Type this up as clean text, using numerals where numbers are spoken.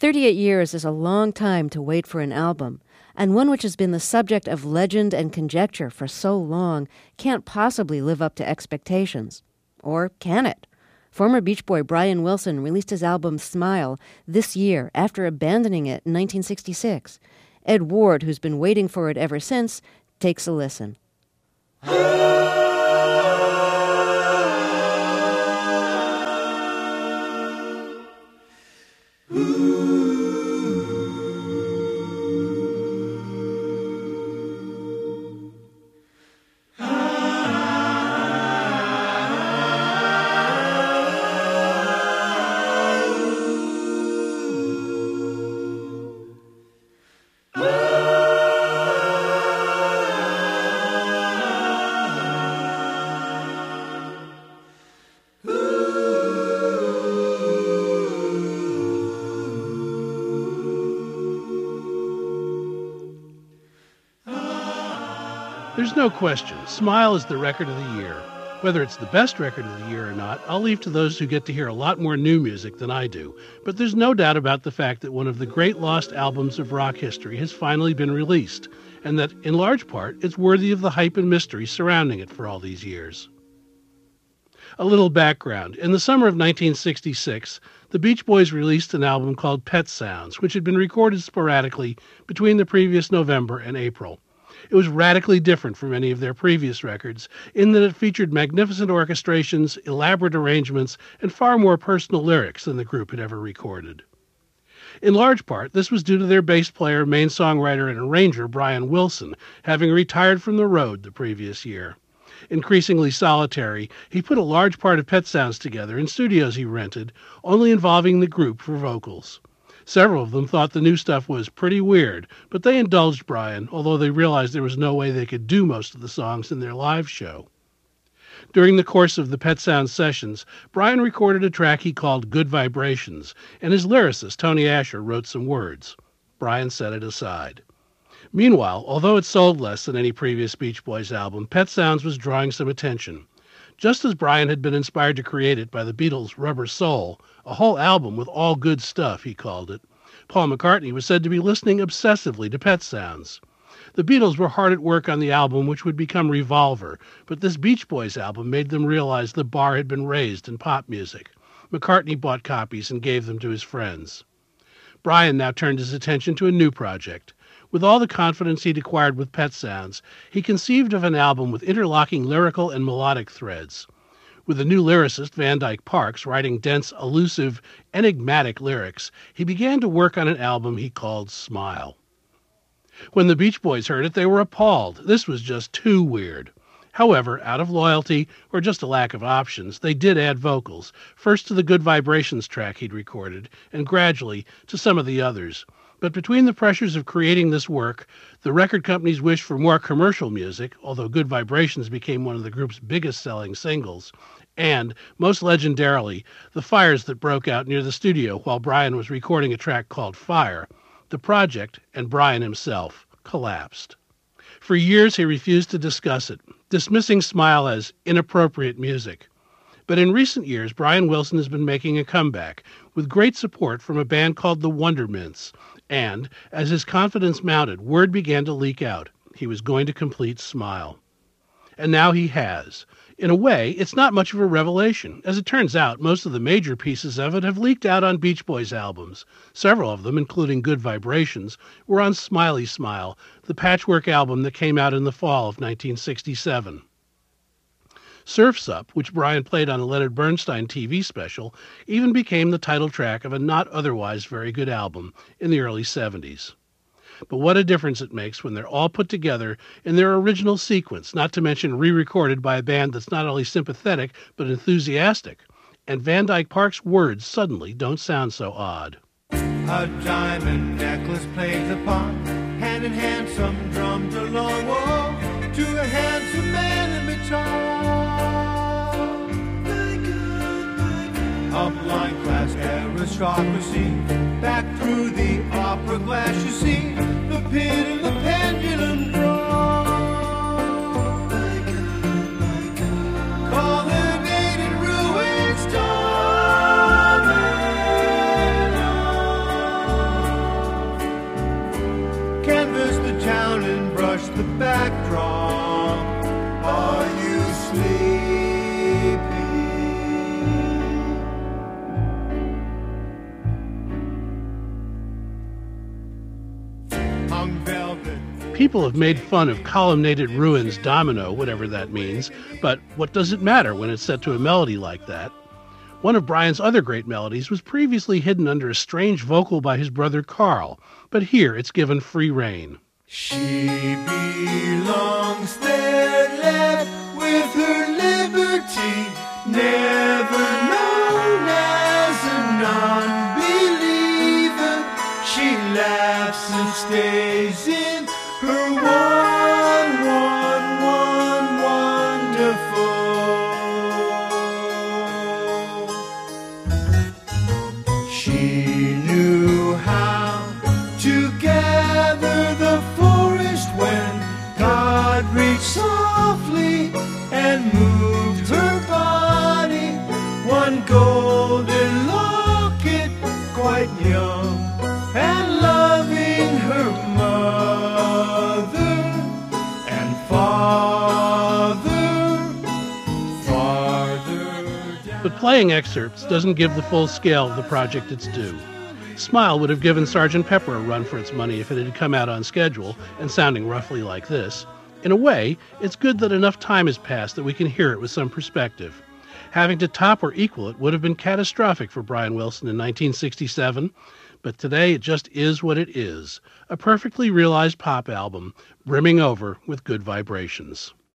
38 years is a long time to wait for an album, and one which has been the subject of legend and conjecture for so long can't possibly live up to expectations. Or can it? Former Beach Boy Brian Wilson released his album Smile this year after abandoning it in 1966. Ed Ward, who's been waiting for it ever since, takes a listen. There's no question, Smile is the record of the year. Whether it's the best record of the year or not, I'll leave to those who get to hear a lot more new music than I do. But there's no doubt about the fact that one of the great lost albums of rock history has finally been released, and that, in large part, it's worthy of the hype and mystery surrounding it for all these years. A little background. In the summer of 1966, the Beach Boys released an album called Pet Sounds, which had been recorded sporadically between the previous November and April. It was radically different from any of their previous records in that it featured magnificent orchestrations, elaborate arrangements, and far more personal lyrics than the group had ever recorded. In large part, this was due to their bass player, main songwriter, and arranger Brian Wilson having retired from the road the previous year. Increasingly solitary, he put a large part of Pet Sounds together in studios he rented, only involving the group for vocals. Several of them thought the new stuff was pretty weird, but they indulged Brian, although they realized there was no way they could do most of the songs in their live show. During the course of the Pet Sounds sessions, Brian recorded a track he called Good Vibrations, and his lyricist, Tony Asher, wrote some words. Brian set it aside. Meanwhile, although it sold less than any previous Beach Boys album, Pet Sounds was drawing some attention. Just as Brian had been inspired to create it by the Beatles' Rubber Soul, a whole album with all good stuff, he called it, Paul McCartney was said to be listening obsessively to Pet Sounds. The Beatles were hard at work on the album which would become Revolver, but this Beach Boys album made them realize the bar had been raised in pop music. McCartney bought copies and gave them to his friends. Brian now turned his attention to a new project. With all the confidence he'd acquired with Pet Sounds, he conceived of an album with interlocking lyrical and melodic threads. With the new lyricist, Van Dyke Parks, writing dense, elusive, enigmatic lyrics, he began to work on an album he called Smile. When the Beach Boys heard it, they were appalled. This was just too weird. However, out of loyalty, or just a lack of options, they did add vocals, first to the Good Vibrations track he'd recorded, and gradually to some of the others. But between the pressures of creating this work, the record company's wish for more commercial music, although Good Vibrations became one of the group's biggest-selling singles, and, most legendarily, the fires that broke out near the studio while Brian was recording a track called Fire, the project, and Brian himself, collapsed. For years he refused to discuss it, dismissing Smile as inappropriate music. But in recent years, Brian Wilson has been making a comeback, with great support from a band called the Wondermints, and, as his confidence mounted, word began to leak out. He was going to complete Smile. And now he has. In a way, it's not much of a revelation. As it turns out, most of the major pieces of it have leaked out on Beach Boys albums. Several of them, including Good Vibrations, were on Smiley Smile, the patchwork album that came out in the fall of 1967. Surf's Up, which Brian played on a Leonard Bernstein TV special, even became the title track of a not otherwise very good album in the early 70s. But what a difference it makes when they're all put together in their original sequence, not to mention re-recorded by a band that's not only sympathetic but enthusiastic. And Van Dyke Parks' words suddenly don't sound so odd. A diamond necklace plays upon, hand in hand some drums along, whoa, to a handsome man in baton. Upline class aristocracy, back through the opera glass you see, the pit and the pendulum draw. Colonnaded ruins storming on. People have made fun of columnated ruins domino, whatever that means, but what does it matter when it's set to a melody like that? One of Brian's other great melodies was previously hidden under a strange vocal by his brother Carl, but here it's given free rein. She belongs there, left with her liberty, never known as a non-believer. She laughs and stays in her wonderful. She knew how to gather the forest when God reached softly and moved her body. One golden locket, quite young and loving her mother and farther down. But playing excerpts doesn't give the full scale of the project its due. Smile would have given Sgt. Pepper a run for its money if it had come out on schedule and sounding roughly like this. In a way, it's good that enough time has passed that we can hear it with some perspective. Having to top or equal it would have been catastrophic for Brian Wilson in 1967, but today it just is what it is, a perfectly realized pop album brimming over with good vibrations.